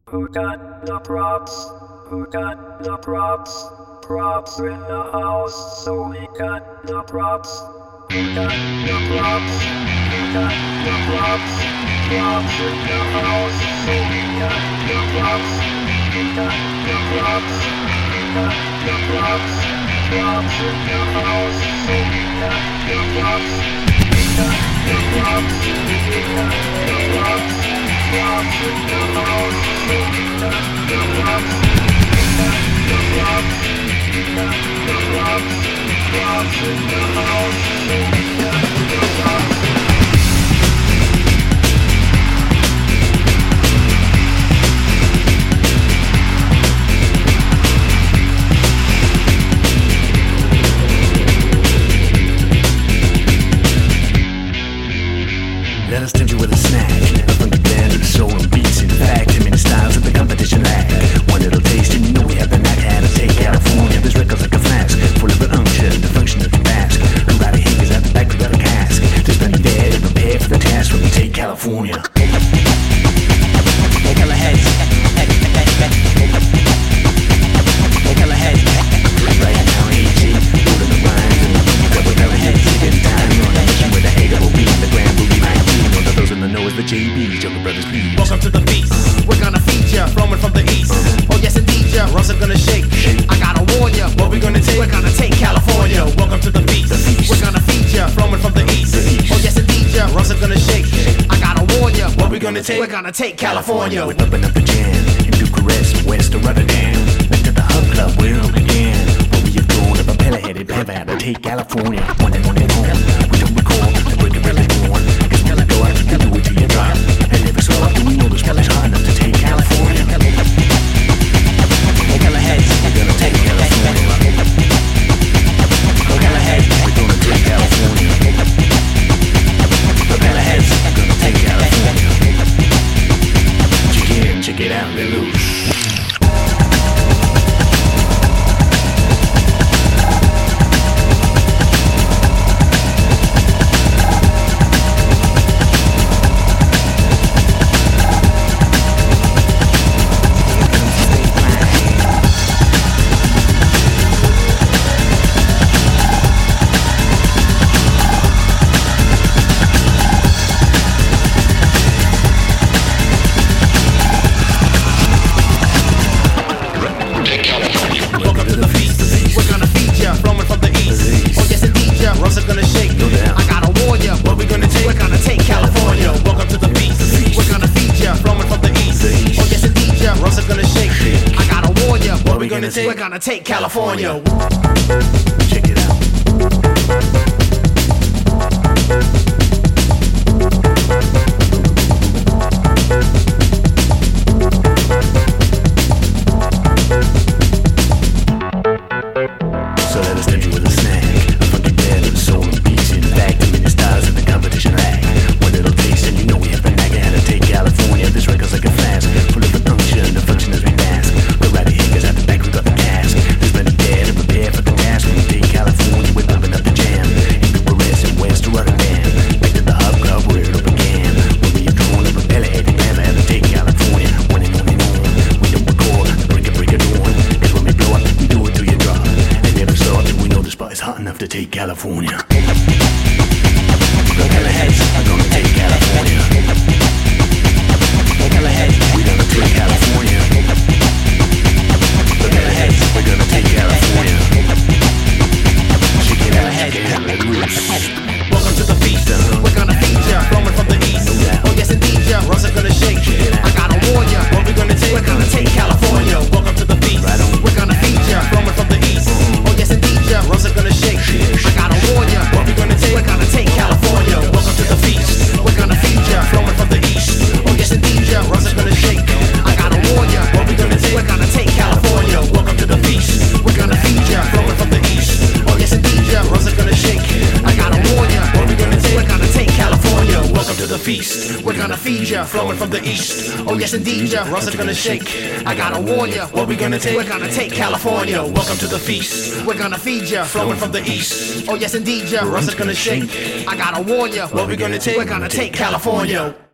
Who got the props? Who got the props? Props in the house, so we got the props. Who got the props? Who got the props? Props in the house, so we got the props. Who got the props? Who got the props? Props in the house, so we got the props. We got the props. We got the props. Props in the house, so we got the props. We got the props. We got the props. Props in the house, so we got the props. Let us tempt you with a snack, a funky blend of soul and beats. In fact, too many styles that the competition lack. One little taste and you know we have the knack. How to take California. This record's like a flask, full of the unction, the function of the mask. A rider hickers at the back without a cask. There's plenty there to prepare for the task when we take California. Hell ahead. Hell ahead. Right now, AG, holding the rhymes and the double hell ahead. Taking time on a mission with a hater will be in the grand booty line. Those in the know is the JB, Jungle Brothers, please. Welcome to the feast. We're gonna feed ya, flowing from the east. Oh yes indeed ya, Russ are gonna shake. I gotta warn ya, what we gonna take? We're gonna take California. Welcome to the feast. We're gonna feed ya, flowing from the east. Oh yes indeed ya, Russ are gonna shake. I gotta warn ya, what we gonna take? We're gonna take California. We're pumping up the jam in Bucharest, west of Rotterdam. Back to the hub club where it began. Where we have grown up a pellet-headed pamp out to take California. One and home, we don't record the break of early dawn. Cause when we go out, we do it till you drop. And every so often we know this spell is hard enough to take California. Hell ahead, we're gonna take California. Hell ahead, we're gonna take California. Hell ahead, we're gonna take California. Check it out, let loose. We're gonna take California. Check it out. So let us tempt you with a snack, a funky blend of soul and beats. In fact, too many styles that the competition lack. One little taste and you know we have the knack of how to take California. This record's like a flask, full of the unction, the function as we mask. We're riding hickers at the back, we got the cask. There's plenty there to prepare for the task. When we take California, we're pumping up the jam. In Bucharest and west of Rotterdam. Back to the hub club where it all began. Where we have drawn up a belly-headed man how to take California. One and on and on. We don't record the break of dawn. Cause when we blow up, we do it till you drop. And never stop till we know the spot is hot enough to take California. Hell ahead, we're gonna take California. Hell ahead, we're gonna take California. Hell ahead, we're gonna take California. Shake it out, shake it out, let loose. Welcome to the feast. We're gonna feed ya, flowing from the east. Oh yes indeed ya, Russ are gonna shake. I gotta warn ya, what we gonna take? We're gonna take California. Welcome to the feast. We're gonna feed ya, flowing from the east. Oh yes indeed ya, Russ are gonna shake. I gotta warn ya, what we gonna take? We're gonna take California. Welcome to the feast. We're gonna feed ya, flowing from the east. Oh yes indeed ya, Russ are gonna shake. I gotta warn ya, what we gonna take? We're gonna take California. Welcome to the feast. We're gonna feed ya, flowing from the east. Oh yes indeed ya, Russ are gonna shake. I gotta warn ya, what we gonna take? We're gonna take California. Welcome to the feast. We're gonna feed ya, flowing from the east. Oh yes indeed ya, Russ are gonna shake. I gotta warn ya, what we gonna take? We're gonna take California. Welcome to the feast. We're gonna feed ya, flowing from the east. Oh yes indeed ya, Russ are gonna shake. I gotta warn ya, what we gonna take? We're gonna take California.